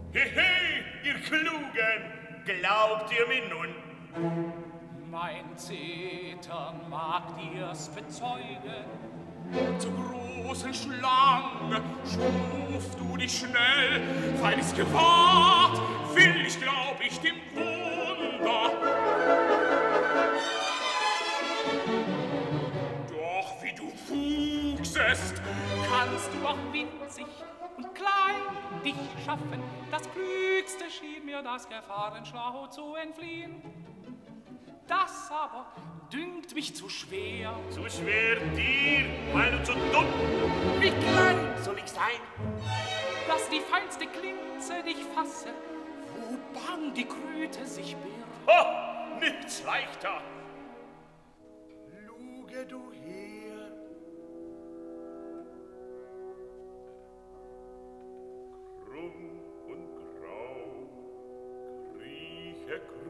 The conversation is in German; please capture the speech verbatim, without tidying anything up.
Hehe, ihr Klugen, glaubt ihr mir nun? Mein Zetern mag dir's bezeugen. Zur großen Schlange schuf du dich schnell, feines gewahrt, will ich glaub ich dem Wunder. Doch wie du wuchsest, kannst du auch winzig und klein dich schaffen. Das Klügste schien mir, das Gefahrenschlau zu entfliehen. Das aber dünkt mich zu schwer. Zu schwer dir, weil du zu dumm. Wie klein soll ich sein, Dass die feinste Klinze dich fasse, wo bang die Kröte sich birgt. Ho, nichts leichter. luge du her. Krumm und grau, krieche, krieche.